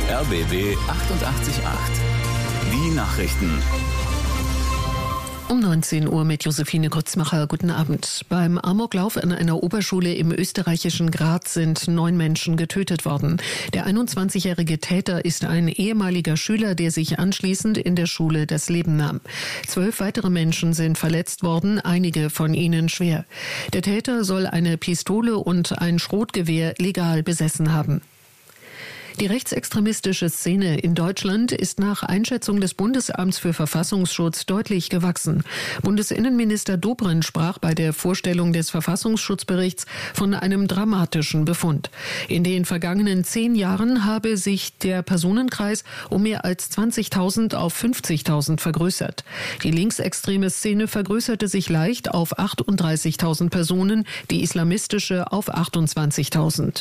RBB 888. Die Nachrichten. Um 19 Uhr mit Josephine Grützmacher. Guten Abend. Beim Amoklauf an einer Oberschule im österreichischen Graz sind 9 Menschen getötet worden. Der 21-jährige Täter ist ein ehemaliger Schüler, der sich anschließend in der Schule das Leben nahm. 12 weitere Menschen sind verletzt worden, einige von ihnen schwer. Der Täter soll eine Pistole und ein Schrotgewehr legal besessen haben. Die rechtsextremistische Szene in Deutschland ist nach Einschätzung des Bundesamts für Verfassungsschutz deutlich gewachsen. Bundesinnenminister Dobrindt sprach bei der Vorstellung des Verfassungsschutzberichts von einem dramatischen Befund. In den vergangenen 10 Jahren habe sich der Personenkreis um mehr als 20.000 auf 50.000 vergrößert. Die linksextreme Szene vergrößerte sich leicht auf 38.000 Personen, die islamistische auf 28.000.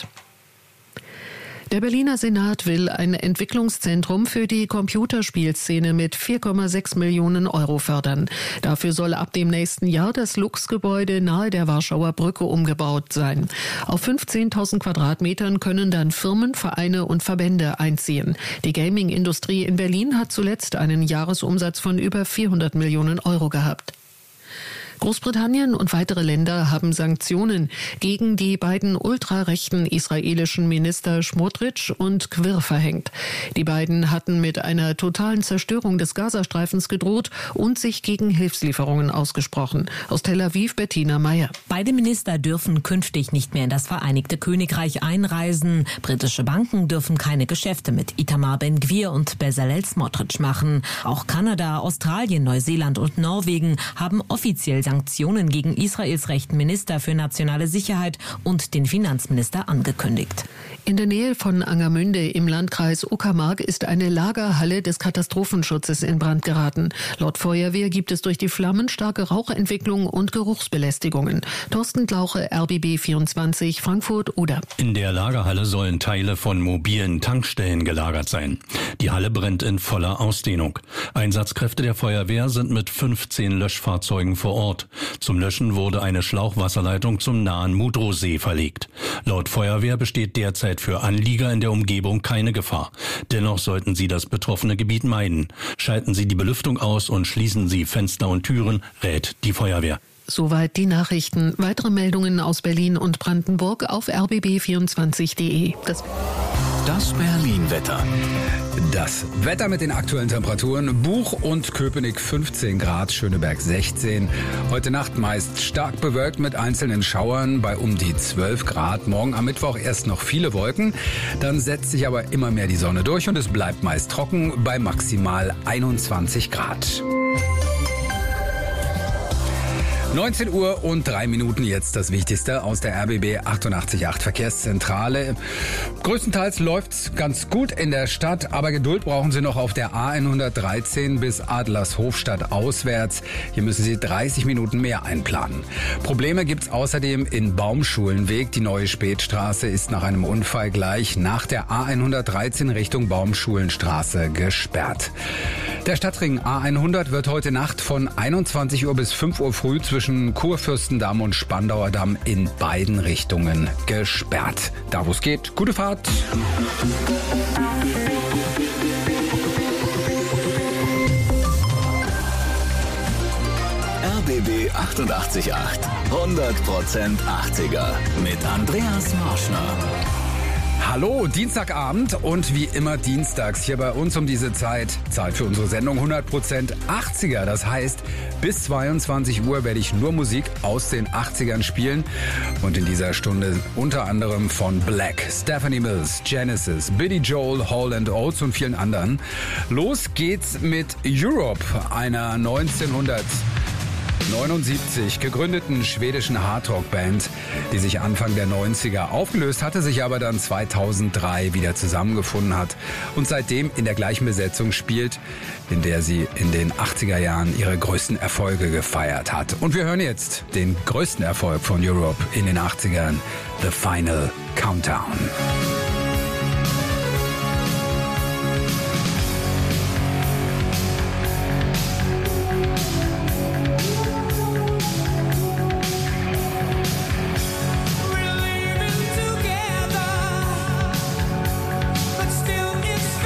Der Berliner Senat will ein Entwicklungszentrum für die Computerspielszene mit 4,6 Millionen Euro fördern. Dafür soll ab dem nächsten Jahr das Lux-Gebäude nahe der Warschauer Brücke umgebaut sein. Auf 15.000 Quadratmetern können dann Firmen, Vereine und Verbände einziehen. Die Gaming-Industrie in Berlin hat zuletzt einen Jahresumsatz von über 400 Millionen Euro gehabt. Großbritannien und weitere Länder haben Sanktionen gegen die beiden ultrarechten israelischen Minister Smotrich und Quir verhängt. Die beiden hatten mit einer totalen Zerstörung des Gazastreifens gedroht und sich gegen Hilfslieferungen ausgesprochen. Aus Tel Aviv Bettina Meyer. Beide Minister dürfen künftig nicht mehr in das Vereinigte Königreich einreisen. Britische Banken dürfen keine Geschäfte mit Itamar Ben-Gvir und Bezalel Smotrich machen. Auch Kanada, Australien, Neuseeland und Norwegen haben offiziell Sanktionen gegen Israels rechten Minister für nationale Sicherheit und den Finanzminister angekündigt. In der Nähe von Angermünde im Landkreis Uckermark ist eine Lagerhalle des Katastrophenschutzes in Brand geraten. Laut Feuerwehr gibt es durch die Flammen starke Rauchentwicklung und Geruchsbelästigungen. Thorsten Glauche, RBB 24, Frankfurt-Oder. In der Lagerhalle sollen Teile von mobilen Tankstellen gelagert sein. Die Halle brennt in voller Ausdehnung. Einsatzkräfte der Feuerwehr sind mit 15 Löschfahrzeugen vor Ort. Zum Löschen wurde eine Schlauchwasserleitung zum nahen Mudrosee verlegt. Laut Feuerwehr besteht derzeit für Anlieger in der Umgebung keine Gefahr. Dennoch sollten Sie das betroffene Gebiet meiden. Schalten Sie die Belüftung aus und schließen Sie Fenster und Türen, rät die Feuerwehr. Soweit die Nachrichten. Weitere Meldungen aus Berlin und Brandenburg auf rbb24.de. Das Berlin-Wetter. Das Wetter mit den aktuellen Temperaturen: Buch und Köpenick 15 Grad, Schöneberg 16. Heute Nacht meist stark bewölkt mit einzelnen Schauern bei um die 12 Grad. Morgen am Mittwoch erst noch viele Wolken, dann setzt sich aber immer mehr die Sonne durch und es bleibt meist trocken bei maximal 21 Grad. 19 Uhr und 3 Minuten, jetzt das Wichtigste aus der RBB 888 Verkehrszentrale. Größtenteils läuft's ganz gut in der Stadt, aber Geduld brauchen Sie noch auf der A113 bis Adlershofstadt auswärts. Hier müssen Sie 30 Minuten mehr einplanen. Probleme gibt's außerdem in Baumschulenweg. Die neue Spätstraße ist nach einem Unfall gleich nach der A113 Richtung Baumschulenstraße gesperrt. Der Stadtring A100 wird heute Nacht von 21 Uhr bis 5 Uhr früh zwischen Kurfürstendamm und Spandauer Damm in beiden Richtungen gesperrt. Da wo es geht, gute Fahrt! RBB 888. 100% 80er. Mit Andreas Marschner. Hallo, Dienstagabend und wie immer dienstags hier bei uns um diese Zeit für unsere Sendung 100% 80er. Das heißt, bis 22 Uhr werde ich nur Musik aus den 80ern spielen und in dieser Stunde unter anderem von Black, Stephanie Mills, Genesis, Billy Joel, Hall & Oates und vielen anderen. Los geht's mit Europe, einer 1979 gegründeten schwedischen Hardrock-Band, die sich Anfang der 90er aufgelöst hatte, sich aber dann 2003 wieder zusammengefunden hat und seitdem in der gleichen Besetzung spielt, in der sie in den 80er Jahren ihre größten Erfolge gefeiert hat. Und wir hören jetzt den größten Erfolg von Europe in den 80ern, The Final Countdown. We're living together, but still it's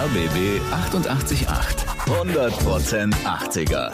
RBB 888. 100% 80er.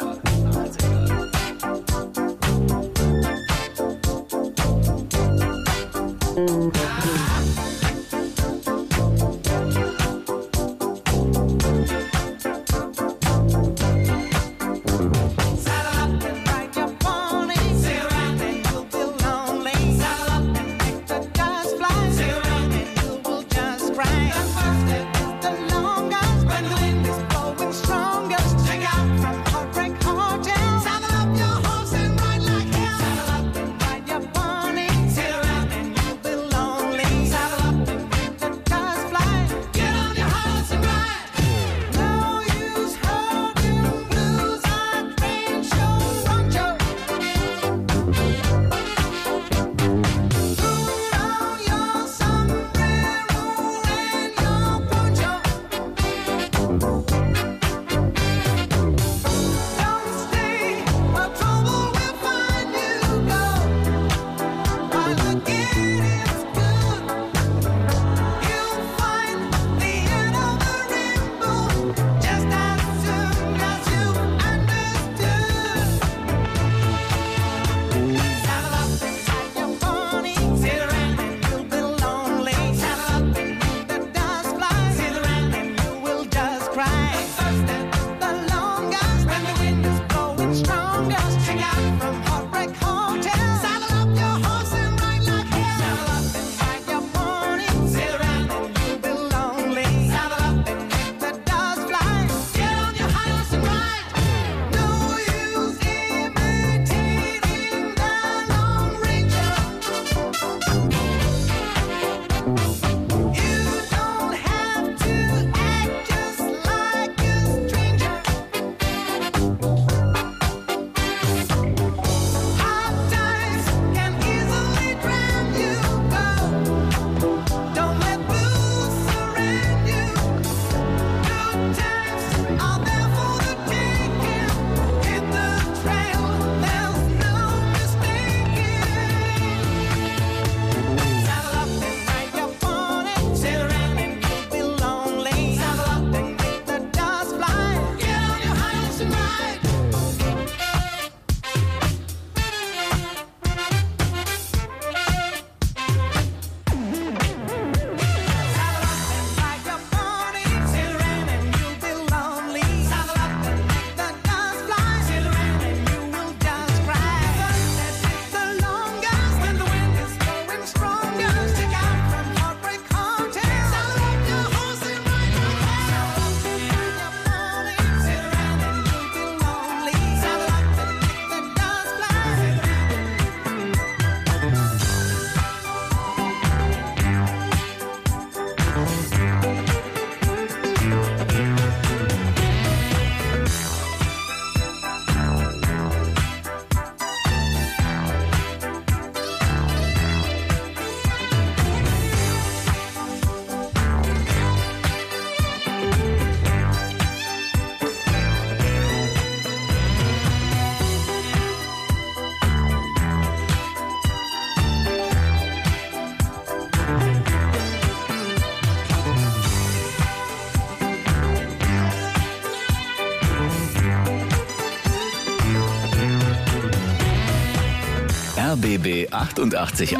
RBB 888.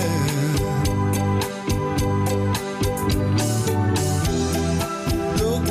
Look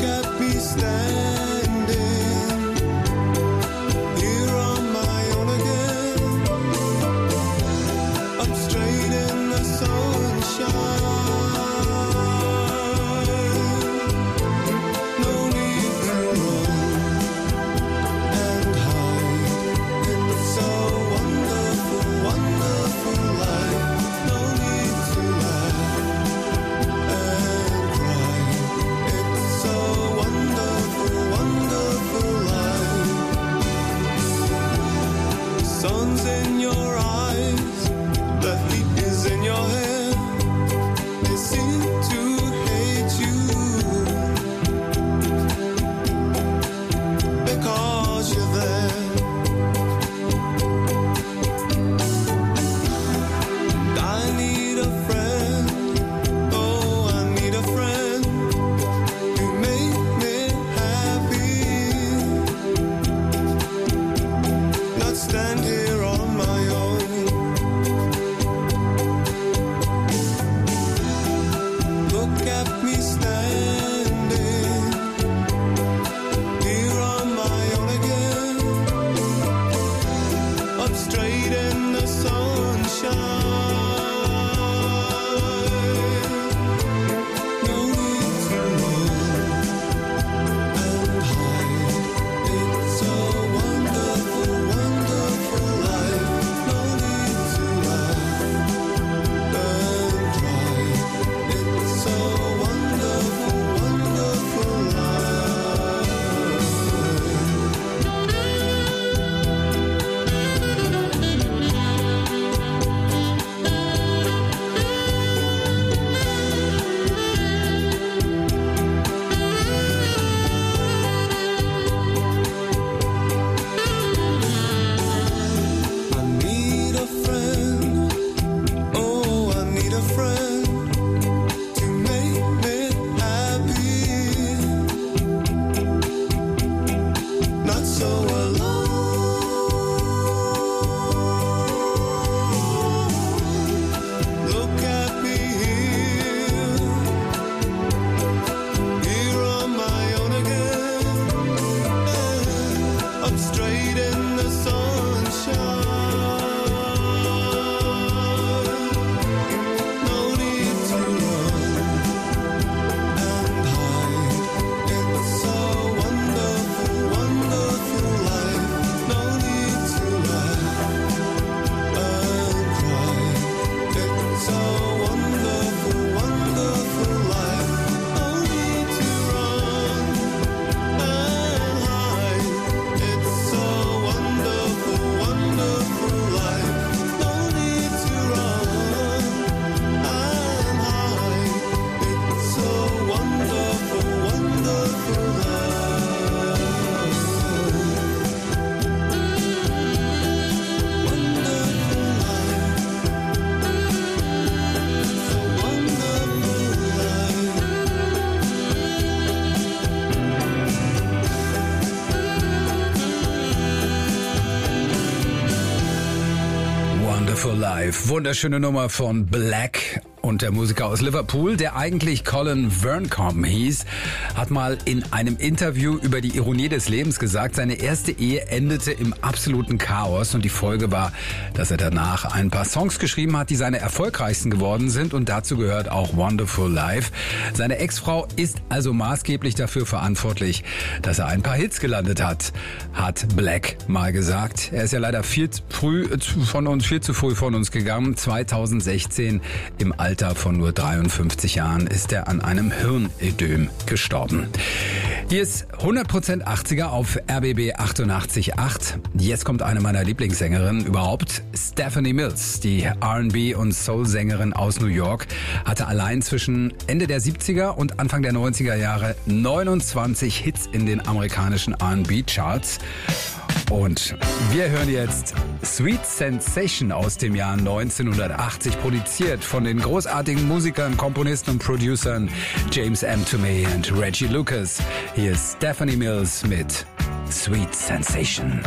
Wonderful Life. Wunderschöne Nummer von Black. Und der Musiker aus Liverpool, der eigentlich Colin Verncombe hieß, hat mal in einem Interview über die Ironie des Lebens gesagt, seine erste Ehe endete im absoluten Chaos und die Folge war, dass er danach ein paar Songs geschrieben hat, die seine erfolgreichsten geworden sind und dazu gehört auch Wonderful Life. Seine Ex-Frau ist also maßgeblich dafür verantwortlich, dass er ein paar Hits gelandet hat Black mal gesagt. Er ist ja leider viel zu früh von uns gegangen. 2016 im Alter von nur 53 Jahren ist er an einem Hirnödem gestorben. Hier ist 100% 80er auf RBB 88.8. Jetzt kommt eine meiner Lieblingssängerinnen überhaupt, Stephanie Mills. Die R&B- und Soul-Sängerin aus New York hatte allein zwischen Ende der 70er und Anfang der 90er Jahre 29 Hits in den amerikanischen R&B-Charts. Und wir hören jetzt Sweet Sensation aus dem Jahr 1980, produziert von den großartigen Musikern, Komponisten und Producern James M. Tomei und Reggie Lucas. Hier ist Stephanie Mills mit Sweet Sensation.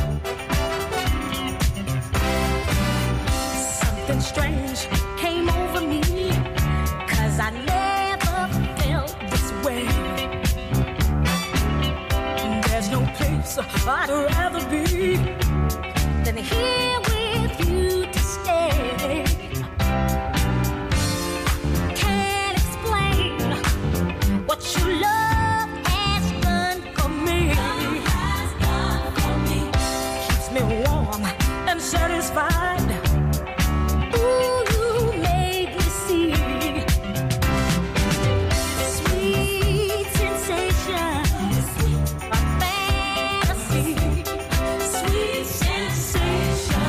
Something strange came over me, 'cause I never felt this way. There's no place I'd rather be than here with you to stay. Can't explain what your love has done for me. Keeps me warm and satisfied. Ooh, you made me see sweet sensation. Sweet sensation.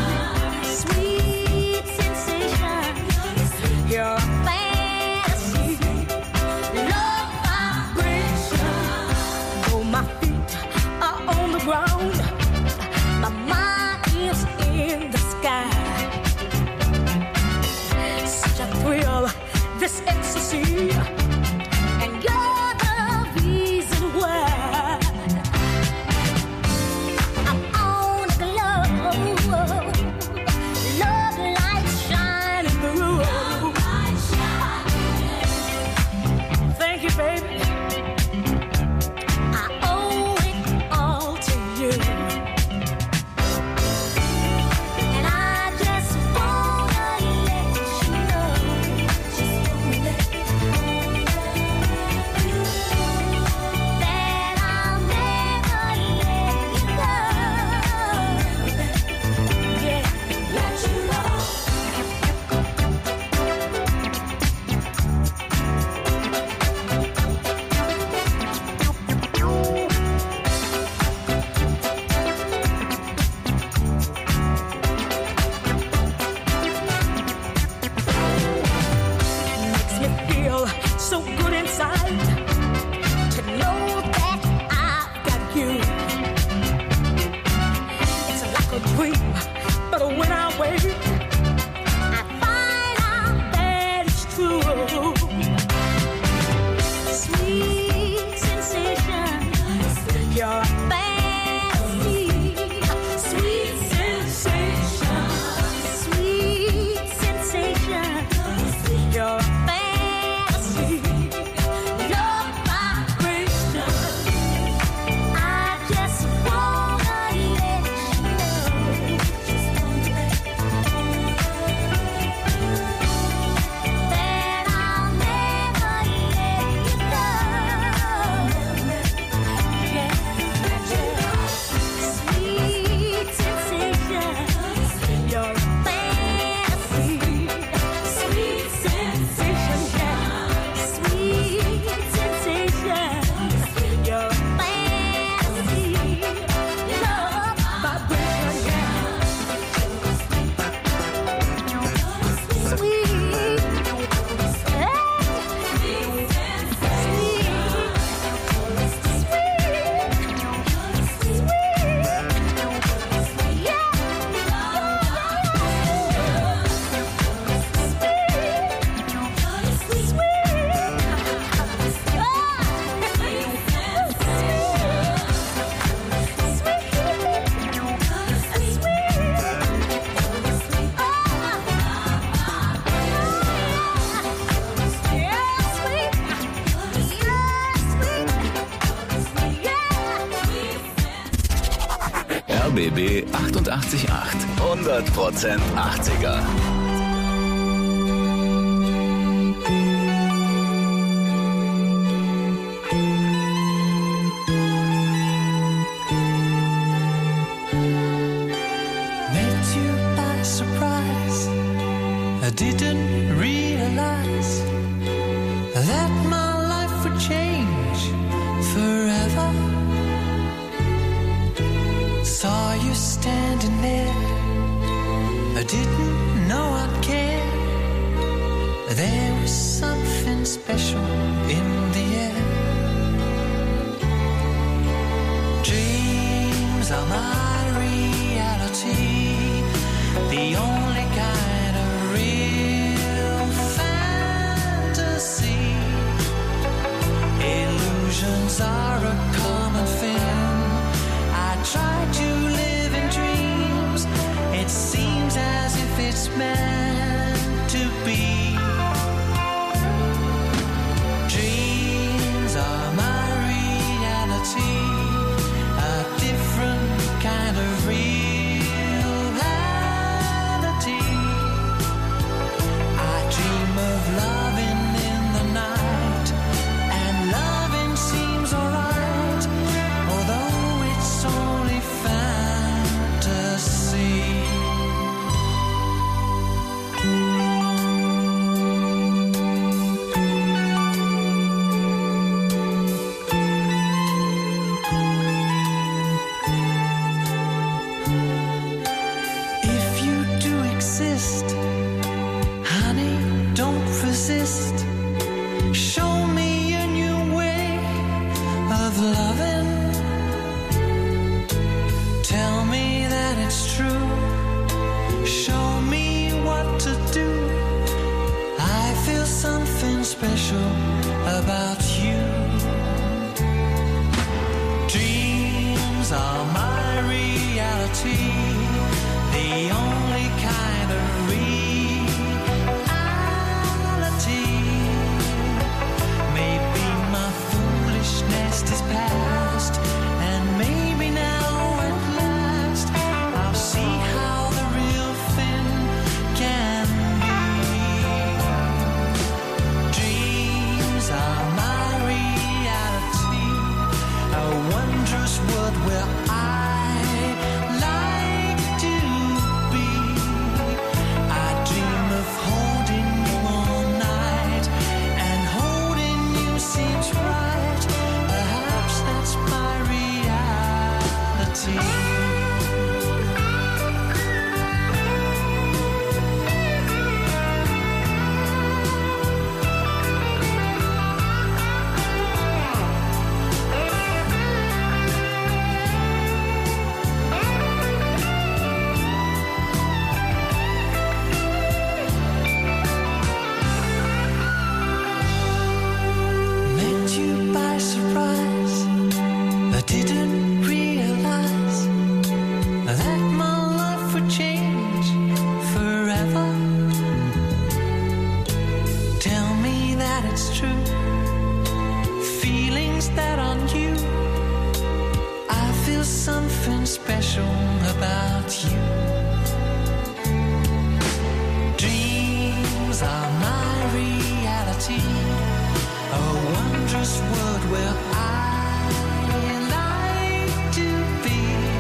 RBB 88.8. 100% 80er. I didn't realize that my life would change forever. Saw you standing there, I didn't know I'd care. There was something special in the air. Dreams are my reality, the only kind of real fantasy. Illusions are a common thing. I try to live in dreams. It seems as if it's meant to be. Dreams are my reality, a different kind of reality. I dream of loving in the night, and loving seems alright, although it's only fantasy. If you do exist, honey, don't resist. Show me a new way of loving. Tell me that it's true. Show me what to do. I feel something special about you. Dreams are my reality, the only kind of reality. Maybe my foolishness is past, and maybe now at last I'll see how the real thing can be. Dreams are my reality, a wondrous world where I like to be. I dream of holding you all night, and holding you seems right. Perhaps that's my reality. Met you by surprise. I didn't realize that my life would change forever. Tell me that it's true. Feelings that aren't you. I feel something special about you. Dreams are my reality, a wondrous world where I like to be.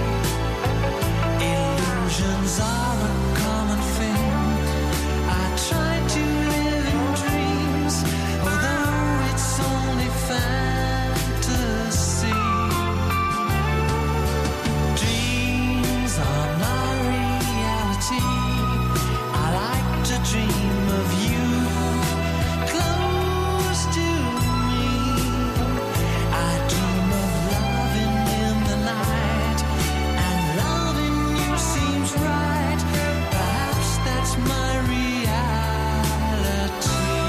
Illusions are a common thing. I try to live in dreams, although it's only fantasy. Dreams are my reality. I like to dream of you close to me. I dream of loving in the night, and loving you seems right. Perhaps that's my reality.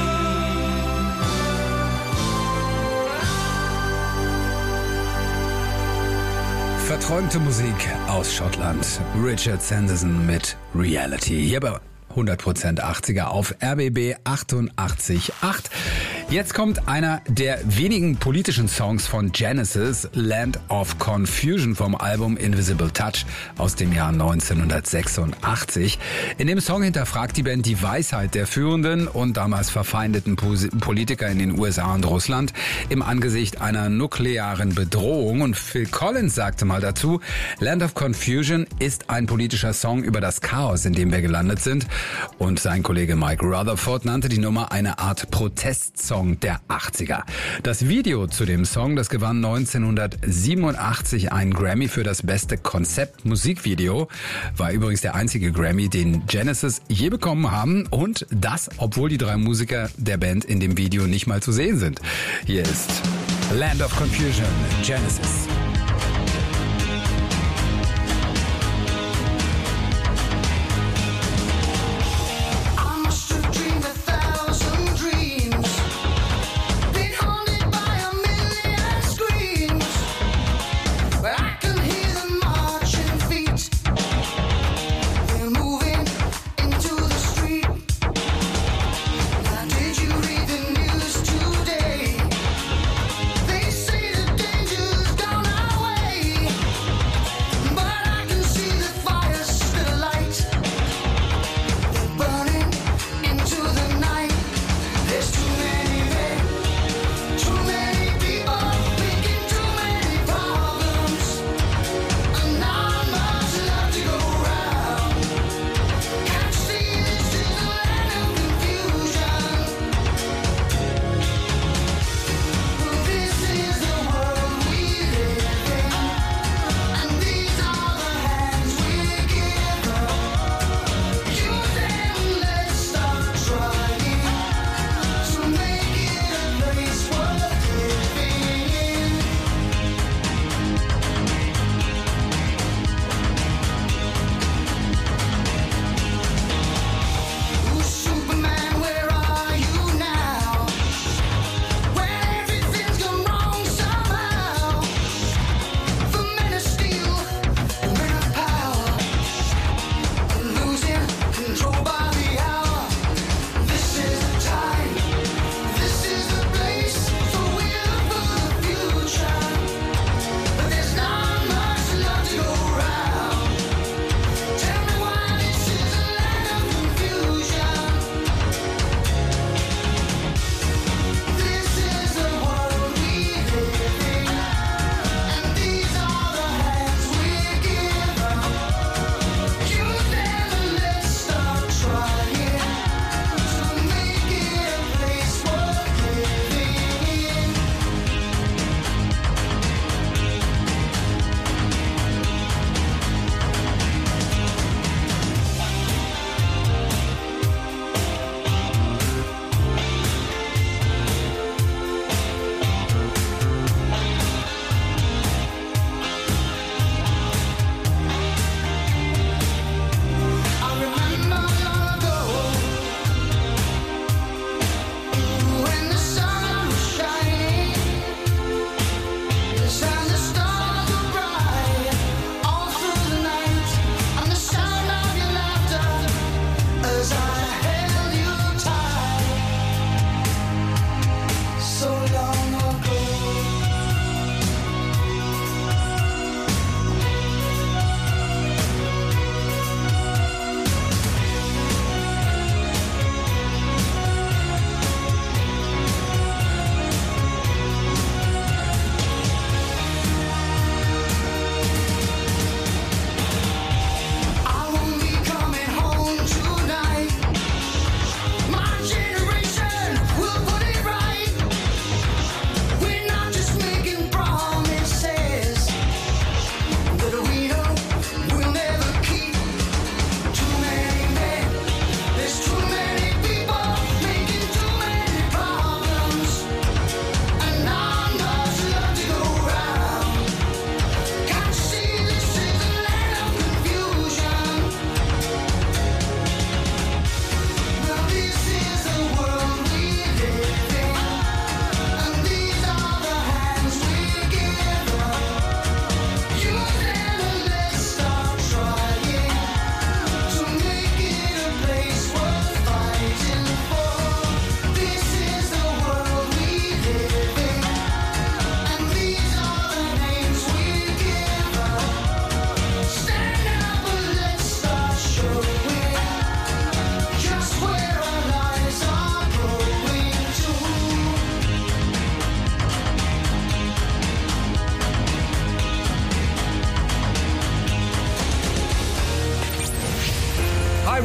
Verträumte Musik aus Schottland. Richard Sanderson mit Reality. Hier bei 100% 80er auf RBB 88.8. Jetzt kommt einer der wenigen politischen Songs von Genesis, Land of Confusion vom Album Invisible Touch aus dem Jahr 1986. In dem Song hinterfragt die Band die Weisheit der führenden und damals verfeindeten Politiker in den USA und Russland im Angesicht einer nuklearen Bedrohung. Und Phil Collins sagte mal dazu, Land of Confusion ist ein politischer Song über das Chaos, in dem wir gelandet sind. Und sein Kollege Mike Rutherford nannte die Nummer eine Art Protestsong der 80er. Das Video zu dem Song, das gewann 1987 einen Grammy für das beste Konzept-Musikvideo, war übrigens der einzige Grammy, den Genesis je bekommen haben, und das, obwohl die 3 Musiker der Band in dem Video nicht mal zu sehen sind. Hier ist Land of Confusion, Genesis. Gonna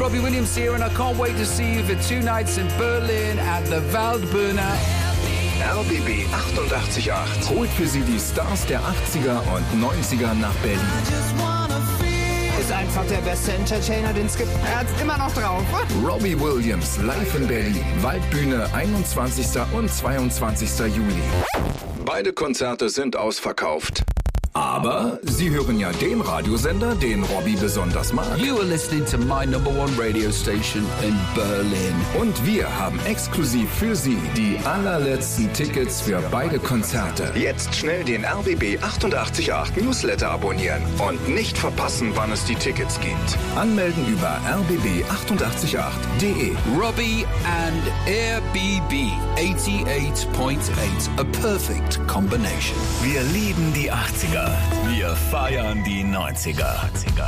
Robbie Williams here, and I can't wait to see you for 2 nights in Berlin at the Waldbühne. RBB 888 holt für Sie die Stars der 80er und 90er nach Berlin. Ist einfach der beste Entertainer, den es gibt. Er hat's immer noch drauf. Robbie Williams live in Berlin. Waldbühne 21. und 22. Juli. Beide Konzerte sind ausverkauft. Aber Sie hören ja den Radiosender, den Robbie besonders mag. You are listening to my #1 radio station in Berlin. Und wir haben exklusiv für Sie die allerletzten Tickets für beide Konzerte. Jetzt schnell den RBB 888 Newsletter abonnieren und nicht verpassen, wann es die Tickets gibt. Anmelden über rbb888.de. Robbie and RBB 88.8. A perfect combination. Wir lieben die 80er. Wir feiern die 90er.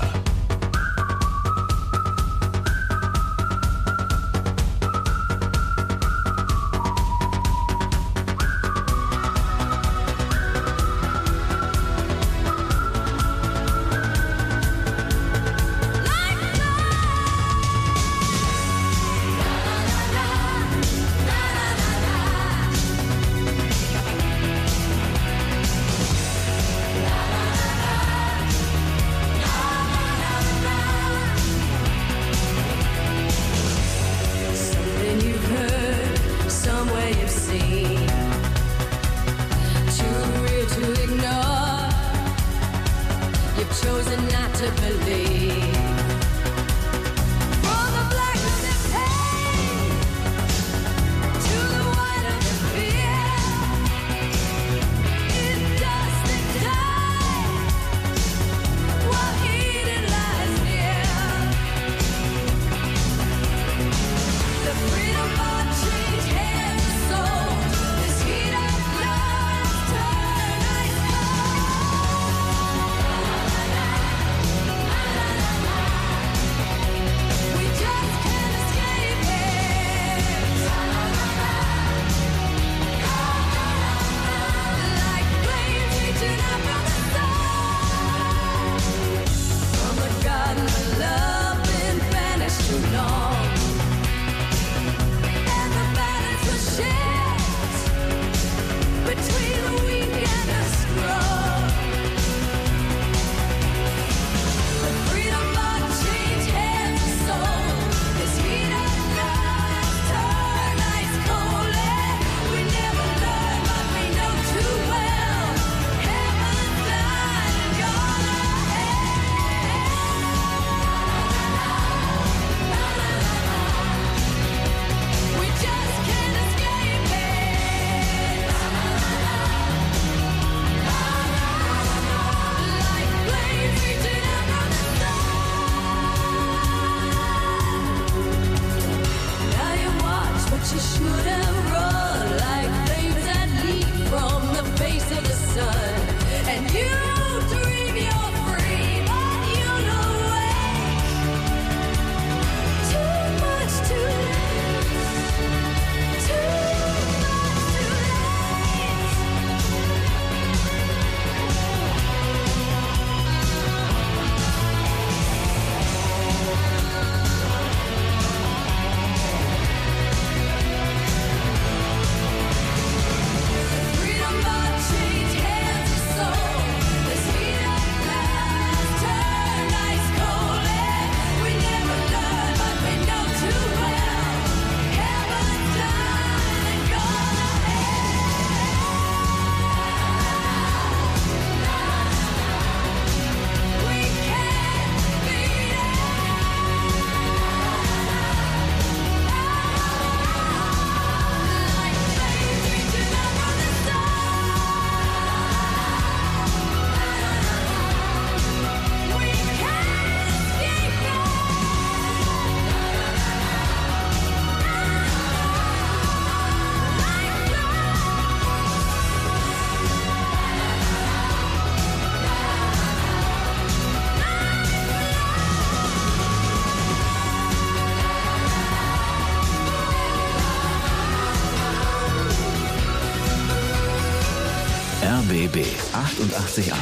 RBB 88.8.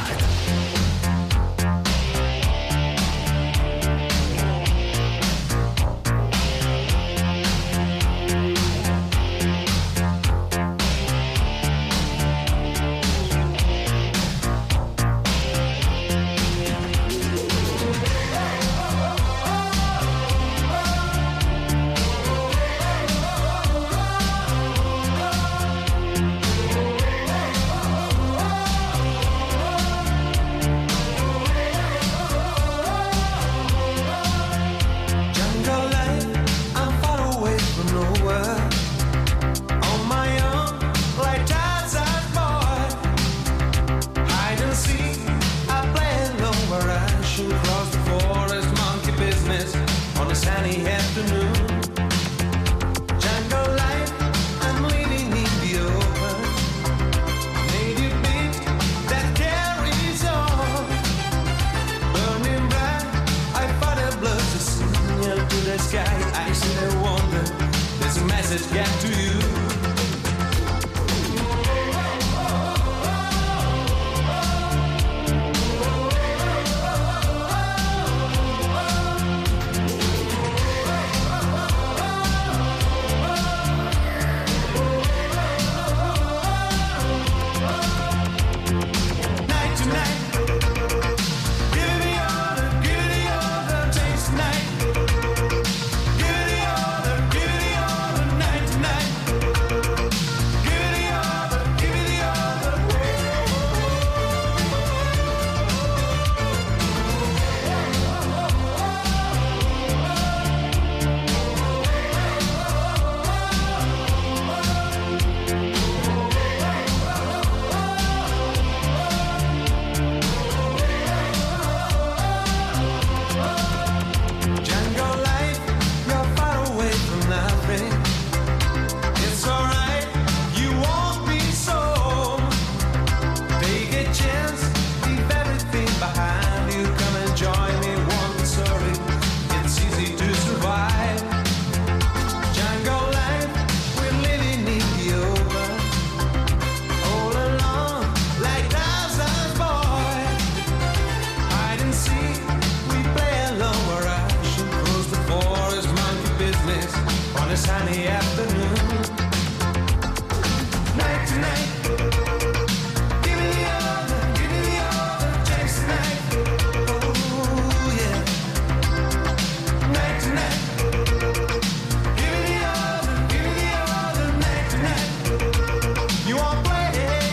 a sunny afternoon. Night to night. Give me the other chance tonight. Oh yeah. Night to night. Give me the other night to night. You won't play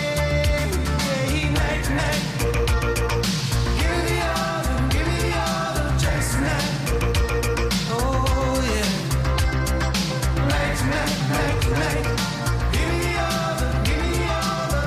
night to night. Give me the other chance tonight. Oh yeah. Night to night, night to night. Give me the other, give me the other.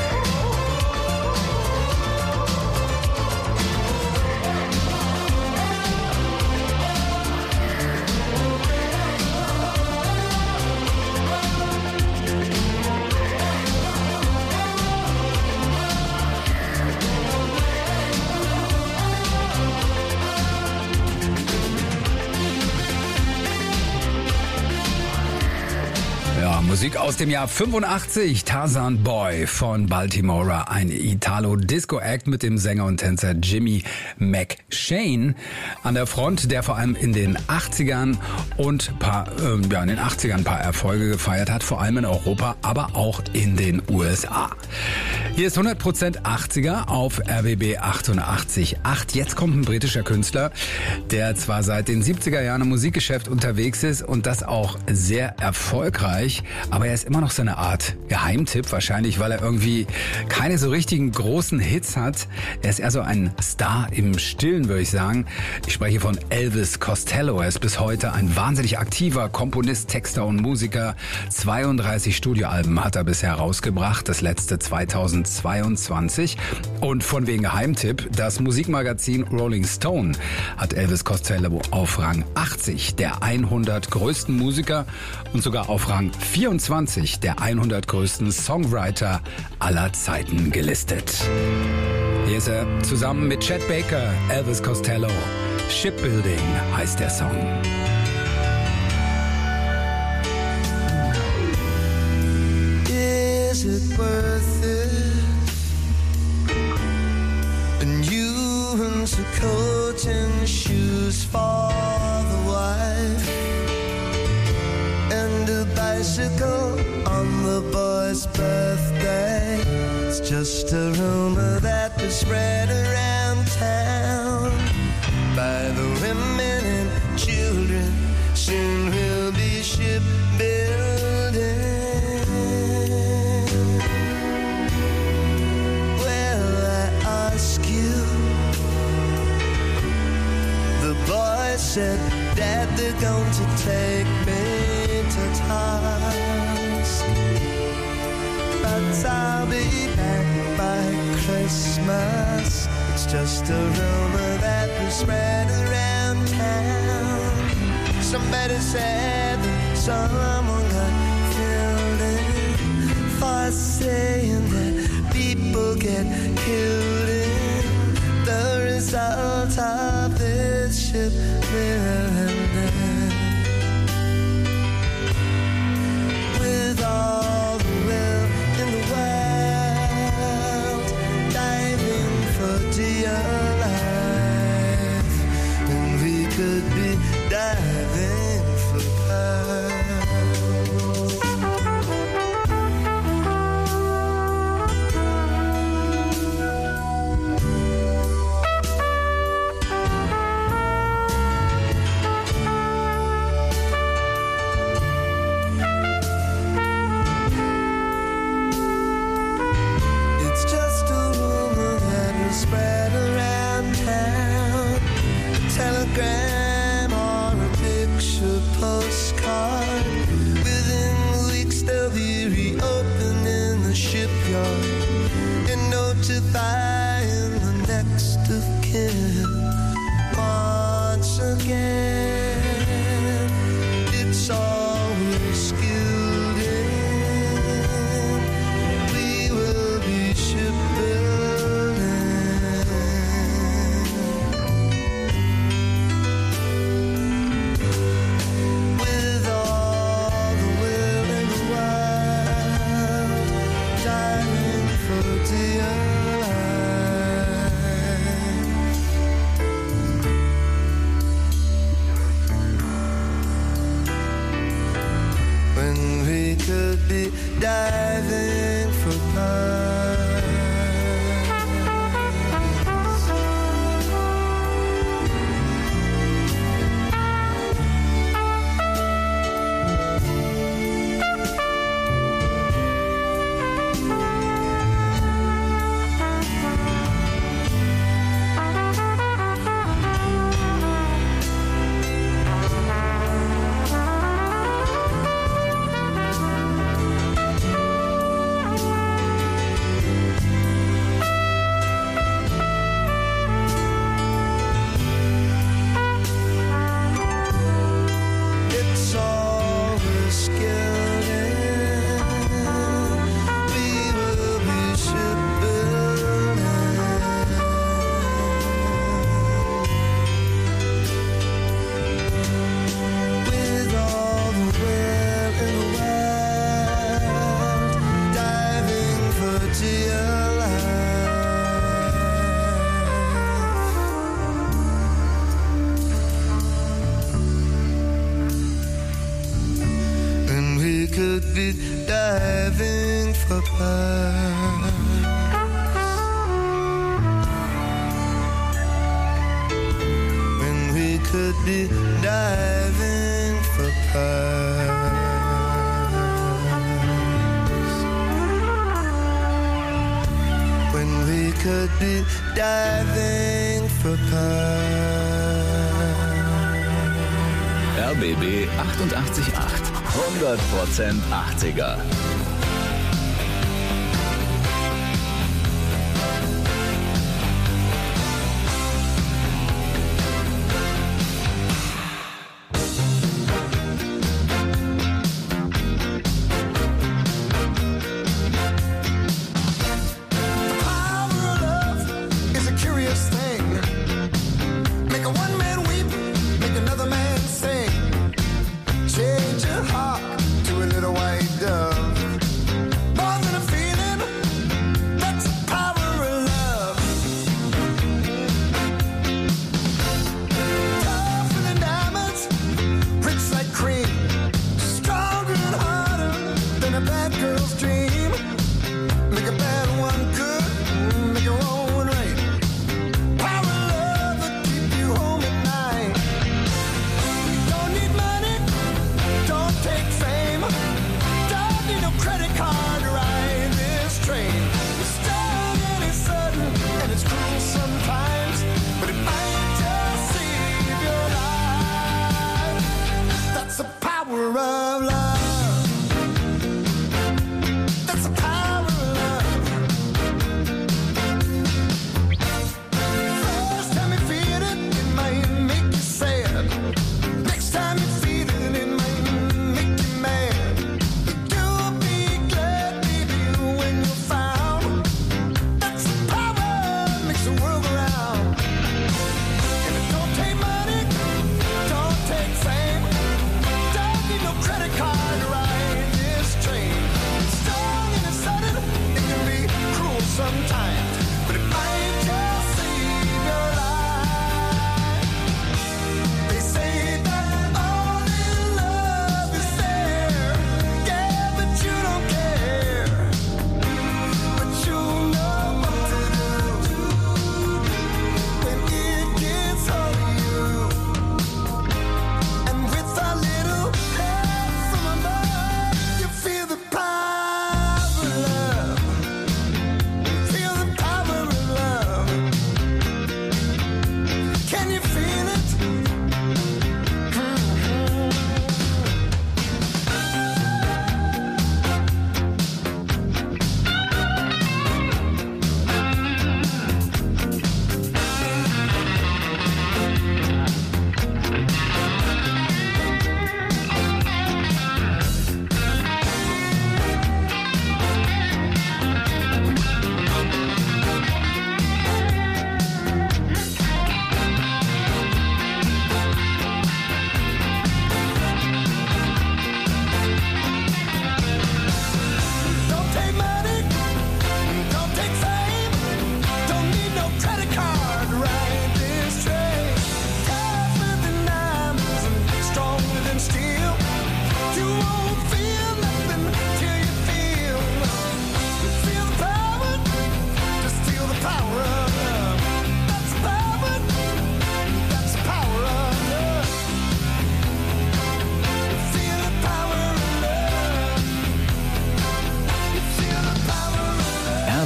Ja, Musik aus dem Jahr 85, Tarzan Boy von Baltimore, ein Italo-Disco-Act mit dem Sänger und Tänzer Jimmy McShane an der Front, der vor allem in den 80ern und in den 80ern ein paar Erfolge gefeiert hat, vor allem in Europa, aber auch in den USA. Hier ist 100% 80er auf RBB 88.8. Jetzt kommt ein britischer Künstler, der zwar seit den 70er Jahren im Musikgeschäft unterwegs ist und das auch sehr erfolgreich, aber er ist immer noch so eine Art Geheimtipp, wahrscheinlich, weil er irgendwie keine so richtigen großen Hits hat. Er ist eher so ein Star im Stillen, würde ich sagen. Ich spreche von Elvis Costello. Er ist bis heute ein wahnsinnig aktiver Komponist, Texter und Musiker. 32 Studioalben hat er bisher rausgebracht, das letzte 2022. Und von wegen Geheimtipp, das Musikmagazin Rolling Stone hat Elvis Costello auf Rang 80 der 100 größten Musiker und sogar auf Rang 24 der 100 größten Songwriter aller Zeiten gelistet. Hier ist er zusammen mit Chet Baker, Elvis Costello. Shipbuilding heißt der Song. Is it worth it? A new winter coat and shoes for the wife, and a bicycle on the boy's birthday. It's just a rumor that was spread around town by the women and children. Soon we'll be shipbuilding. Well, I ask you, the boy said, Dad, they're going to take me to task, but I'll be back by Christmas. It's just a rumor that was spread around town. Somebody said that someone got killed in, for saying that people get killed in the result of this shipbuilding. With all the will in the world, diving for dear life, and we could be diving for pearls. when we could be diving for pearls. Diving for pearls. When we could be diving for pearls. When we could be diving for pearls. RBB 88.8. 100% 80er. Change your heart to a little white dove.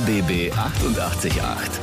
RBB 88.8.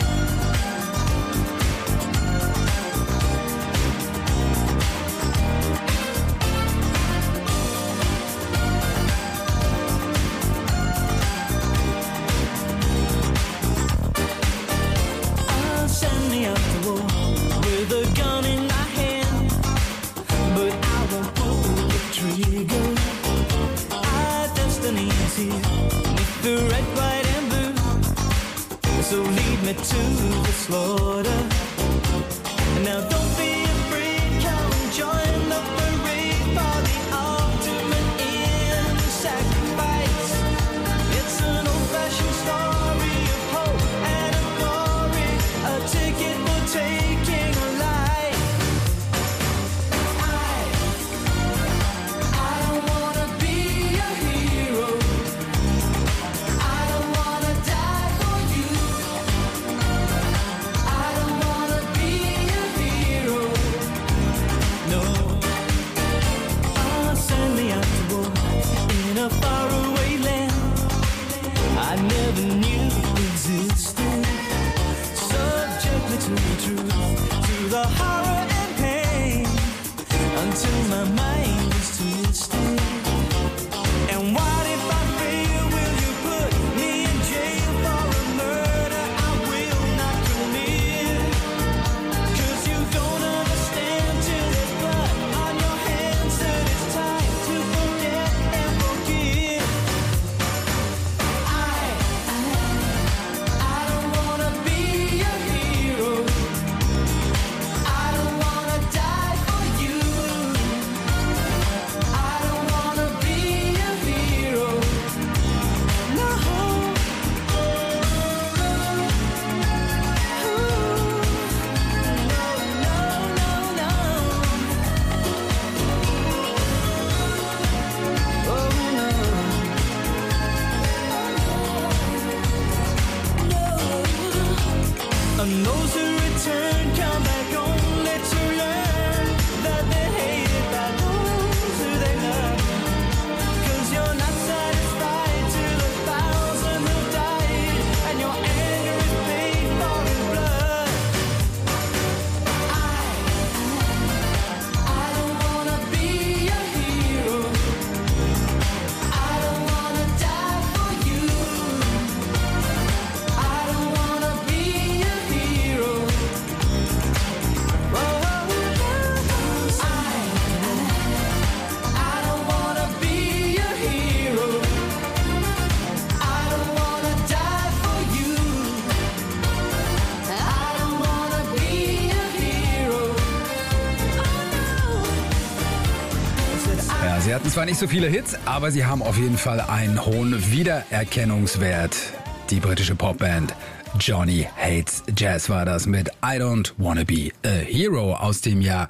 Sie hatten zwar nicht so viele Hits, aber sie haben auf jeden Fall einen hohen Wiedererkennungswert. Die britische Popband Johnny Hates Jazz war das mit I Don't Wanna Be a Hero aus dem Jahr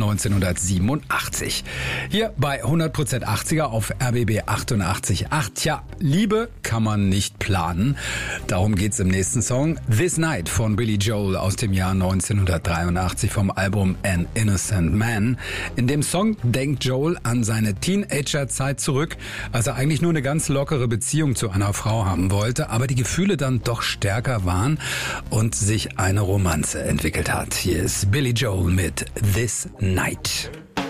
1987. Hier bei 100% 80er auf RBB 88.8. Tja, Liebe kann man nicht planen. Darum geht's im nächsten Song. This Night von Billy Joel aus dem Jahr 1983 vom Album An Innocent Man. In dem Song denkt Joel an seine Teenagerzeit zurück, als er eigentlich nur eine ganz lockere Beziehung zu einer Frau haben wollte, aber die Gefühle dann doch stärker waren und sich eine Romanze entwickelt hat. Hier ist Billy Joel mit This Night.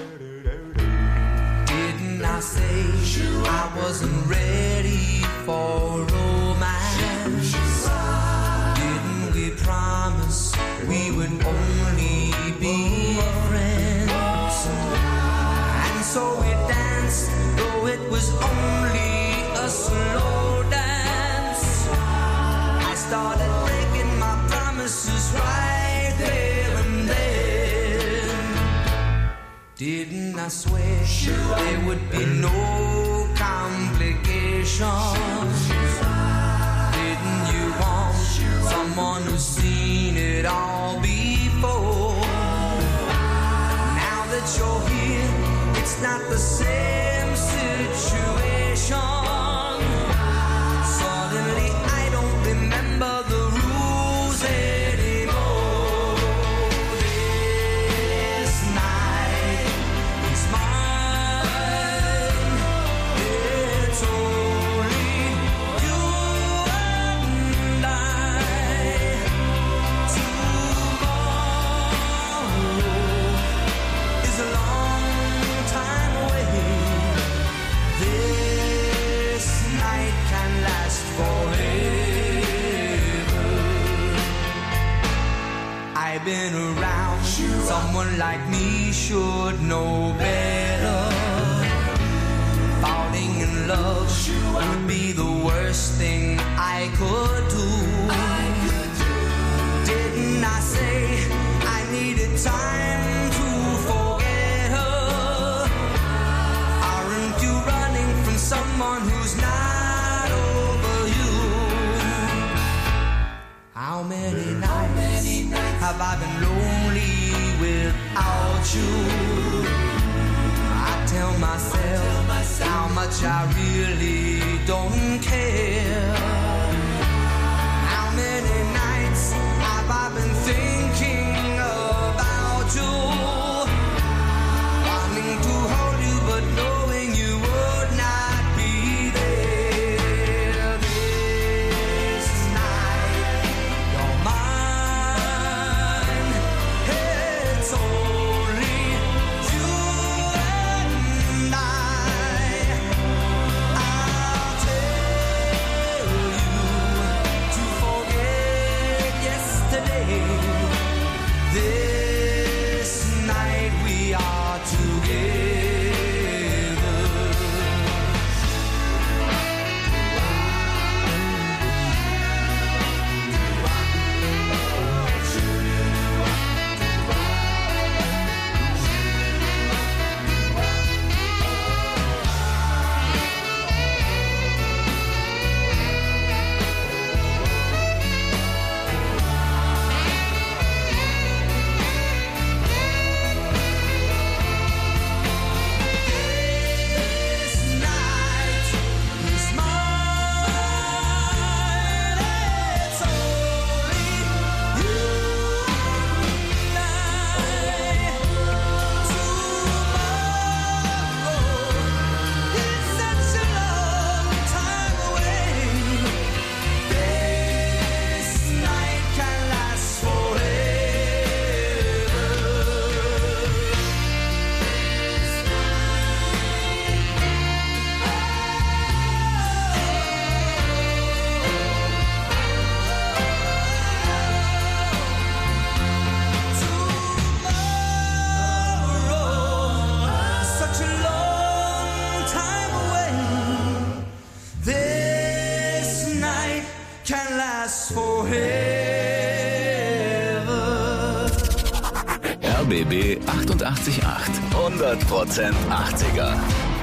Didn't I say I wasn't ready for romance? Didn't we promise we would only be friends? And so we danced, though it was only a slow dance. I started breaking my promises right there and then. Didn't I swear there would be no complications? Didn't you want someone who's seen it all before? Now that you're here, it's not the same situation. Suddenly I don't remember the rules anymore. This night is mine. It's only you and I. I've been around. Someone like me should know better. Falling in love would be the worst thing I could do. Didn't I say I needed time to forget her? Aren't you running from someone who's not over you? How many nights have I been lonely without you? I tell myself how much I really don't care. How many nights have I been thinking about you? Wanting to hold you but knowing you would not be there. This night you're mine. It's only you and I. I'll tell you to forget yesterday. This night we are together. This night is mine. It's only you and I. Tomorrow is such a long time away. This night can last forever. Tomorrow, such a long time away. This night can last forever. RBB 88.8. 100% 80er.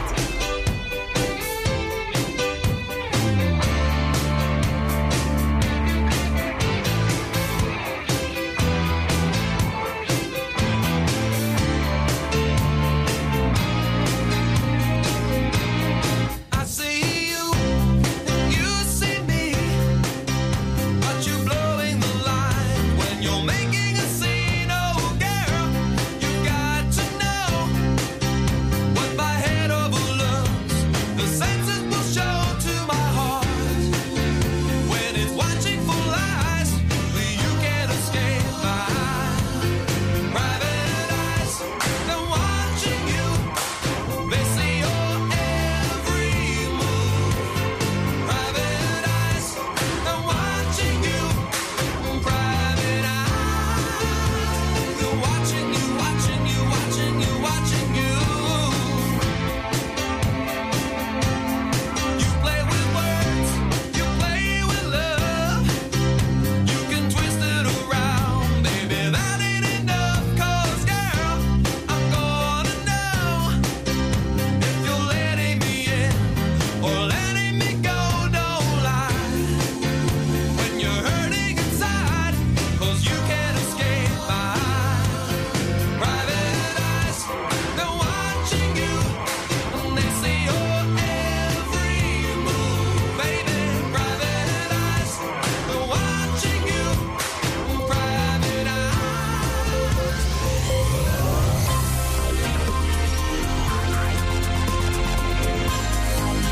I see you, you see me, but you're blowing the line when you're making a scene. Oh, girl, you got to know what my head overlooks. The senses will show to my heart when it's watching for lies. You can't escape my private eyes. They're watching you. They see your every move. Private eyes. They're watching you. Private eyes. They're watching you, watching you, watching you, watching you. You play with words. You play with love. You can twist it around, baby. That ain't enough. 'Cause girl, I'm gonna know if you're letting me in or letting me go. Don't lie when you're hurting inside, 'cause you can't escape my private eyes. They're watching you and they see your every move, baby. Private eyes. They're watching you. Private eyes.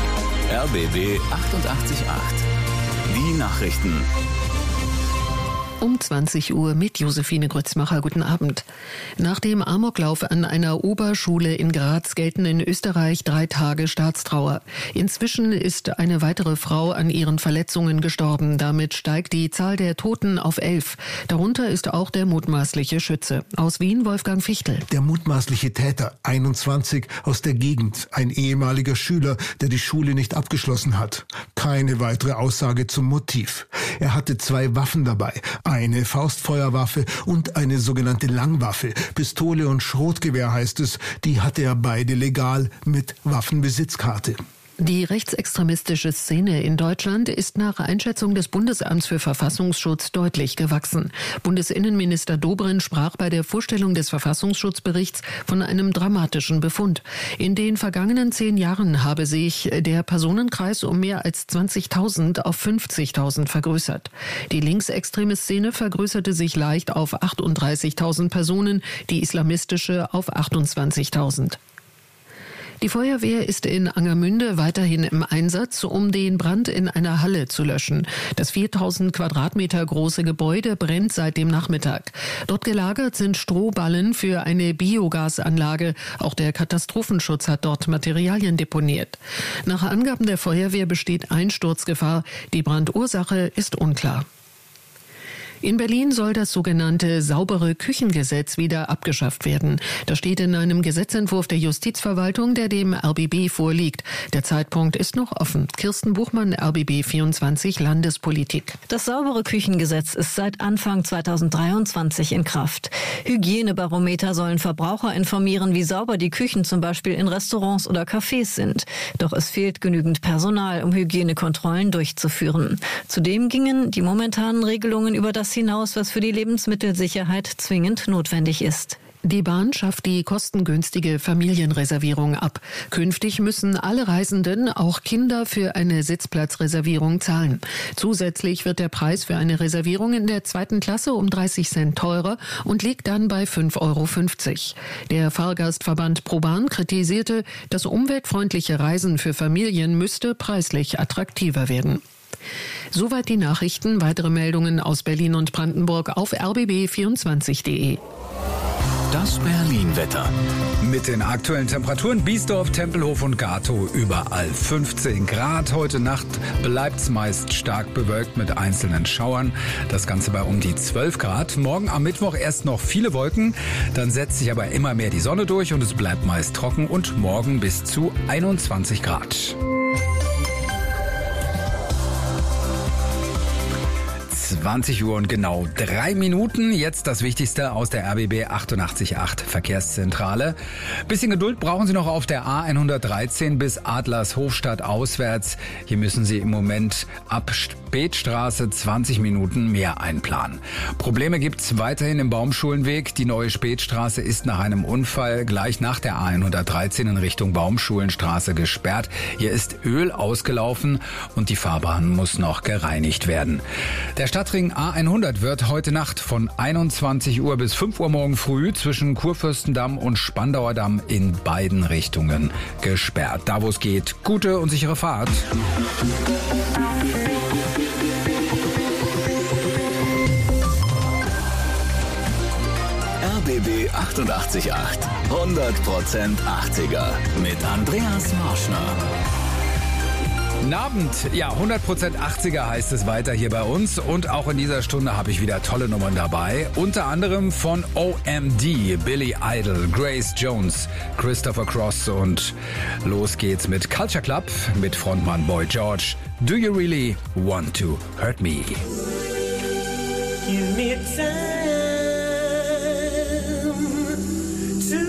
RBB 88.8. Die Nachrichten. Um 20 Uhr mit Josephine Grützmacher. Guten Abend. Nach dem Amoklauf an einer Oberschule in Graz gelten in Österreich 3 Tage Staatstrauer. Inzwischen ist eine weitere Frau an ihren Verletzungen gestorben. Damit steigt die Zahl der Toten auf 11. Darunter ist auch der mutmaßliche Schütze. Aus Wien Wolfgang Fichtel. Der mutmaßliche Täter, 21, aus der Gegend, ein ehemaliger Schüler, der die Schule nicht abgeschlossen hat. Keine weitere Aussage zum Motiv. Er hatte 2 Waffen dabei. Eine Faustfeuerwaffe und eine sogenannte Langwaffe. Pistole und Schrotgewehr heißt es. Die hatte er beide legal mit Waffenbesitzkarte. Die rechtsextremistische Szene in Deutschland ist nach Einschätzung des Bundesamts für Verfassungsschutz deutlich gewachsen. Bundesinnenminister Dobrindt sprach bei der Vorstellung des Verfassungsschutzberichts von einem dramatischen Befund. In den vergangenen 10 Jahren habe sich der Personenkreis um mehr als 20.000 auf 50.000 vergrößert. Die linksextreme Szene vergrößerte sich leicht auf 38.000 Personen, die islamistische auf 28.000. Die Feuerwehr ist in Angermünde weiterhin im Einsatz, um den Brand in einer Halle zu löschen. Das 4.000 Quadratmeter große Gebäude brennt seit dem Nachmittag. Dort gelagert sind Strohballen für eine Biogasanlage. Auch der Katastrophenschutz hat dort Materialien deponiert. Nach Angaben der Feuerwehr besteht Einsturzgefahr. Die Brandursache ist unklar. In Berlin soll das sogenannte saubere Küchengesetz wieder abgeschafft werden. Das steht in einem Gesetzentwurf der Justizverwaltung, der dem RBB vorliegt. Der Zeitpunkt ist noch offen. Kirsten Buchmann, RBB 24 Landespolitik. Das saubere Küchengesetz ist seit Anfang 2023 in Kraft. Hygienebarometer sollen Verbraucher informieren, wie sauber die Küchen zum Beispiel in Restaurants oder Cafés sind. Doch es fehlt genügend Personal, um Hygienekontrollen durchzuführen. Zudem gingen die momentanen Regelungen über das hinaus, was für die Lebensmittelsicherheit zwingend notwendig ist. Die Bahn schafft die kostengünstige Familienreservierung ab. Künftig müssen alle Reisenden, auch Kinder, für eine Sitzplatzreservierung zahlen. Zusätzlich wird der Preis für eine Reservierung in der 2. Klasse um 30 Cent teurer und liegt dann bei 5,50 €. Der Fahrgastverband ProBahn kritisierte, das umweltfreundliche Reisen für Familien müsste preislich attraktiver werden. Soweit die Nachrichten. Weitere Meldungen aus Berlin und Brandenburg auf rbb24.de. Das Berlin-Wetter. Mit den aktuellen Temperaturen Biesdorf, Tempelhof und Gatow überall 15 Grad. Heute Nacht bleibt's meist stark bewölkt mit einzelnen Schauern. Das Ganze bei um die 12 Grad. Morgen am Mittwoch erst noch viele Wolken. Dann setzt sich aber immer mehr die Sonne durch und es bleibt meist trocken. Und morgen bis zu 21 Grad. 20 Uhr und genau 3 Minuten. Jetzt das Wichtigste aus der RBB 88.8 Verkehrszentrale. Bisschen Geduld brauchen Sie noch auf der A113 bis Adlershofstadt auswärts. Hier müssen Sie im Moment ab Spätstraße 20 Minuten mehr einplanen. Probleme gibt's weiterhin im Baumschulenweg. Die neue Spätstraße ist nach einem Unfall gleich nach der A113 in Richtung Baumschulenstraße gesperrt. Hier ist Öl ausgelaufen und die Fahrbahn muss noch gereinigt werden. Der Stadtring A100 wird heute Nacht von 21 Uhr bis 5 Uhr morgen früh zwischen Kurfürstendamm und Spandauer Damm in beiden Richtungen gesperrt. Da, wo es geht, gute und sichere Fahrt. RBB 88.8. 100% 80er. Mit Andreas Marschner. Guten Abend. Ja, 100% 80er heißt es weiter hier bei uns. Und auch in dieser Stunde habe ich wieder tolle Nummern dabei. Unter anderem von OMD, Billy Idol, Grace Jones, Christopher Cross. Und los geht's mit Culture Club mit Frontmann Boy George. Do you really want to hurt me? Give me time to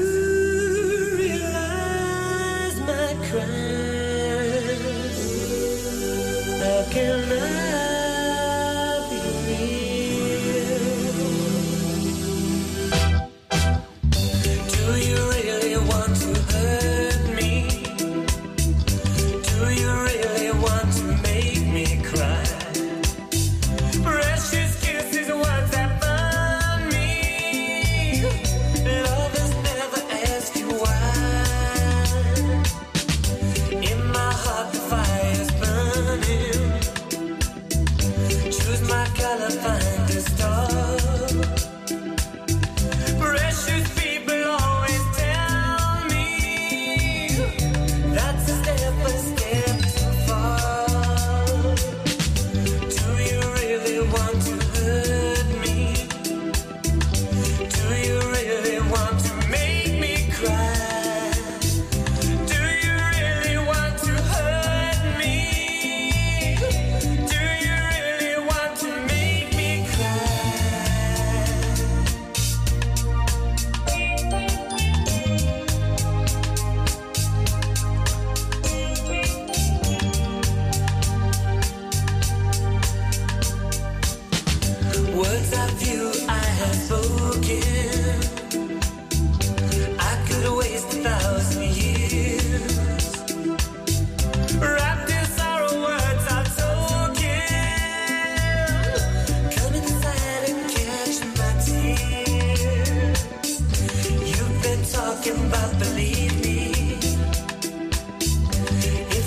realize my crime. How can I be real? Do you really want to hurt me? Do you really want to make me cry? Precious kisses, words that burn.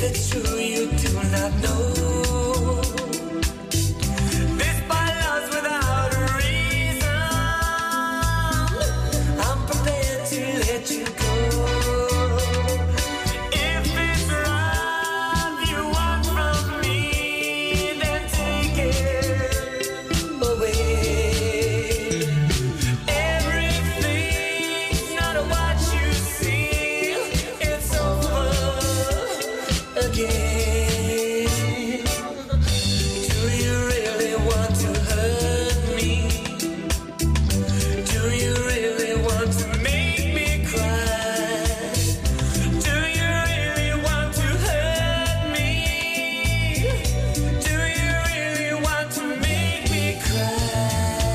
it's true you do not know. This by love's without a reason. I'm prepared to let you go. If it's love you want from me, then take it away. Everything's not what you see. It's over again. Do you really want to hurt me? Do you really want to make me cry? Do you really want to hurt me? Do you really want to make me cry?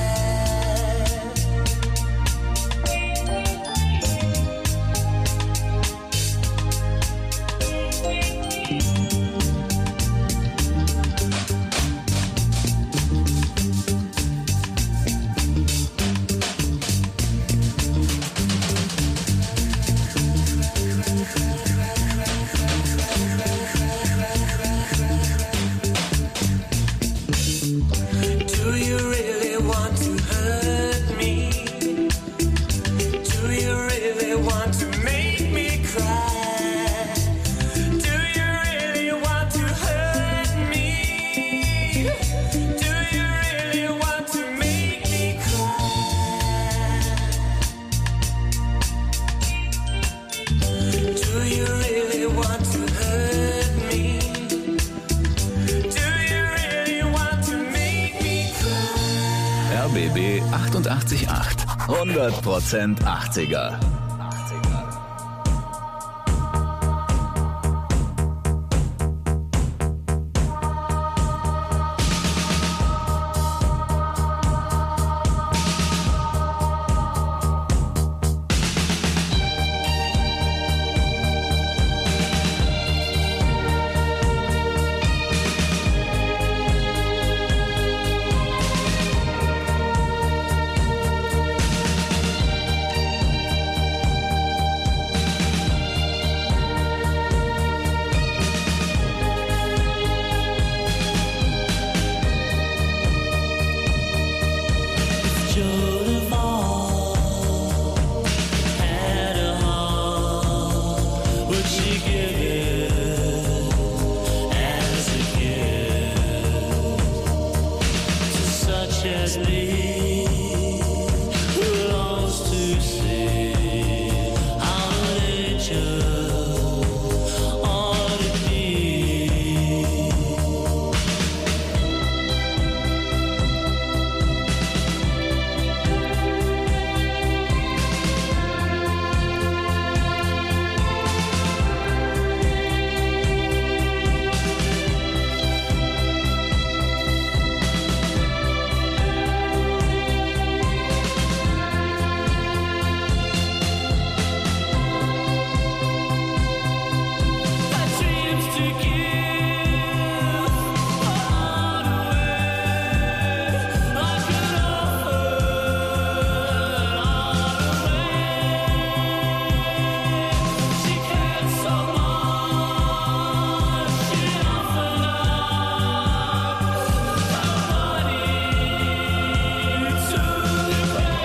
Do you really want to hurt me? Do you really want to make me cry? Do you really want to hurt me? Do you really want to make me cry? Do you really want to hurt me? Do you really want to make me cry? RBB 88.8. 100% 80er.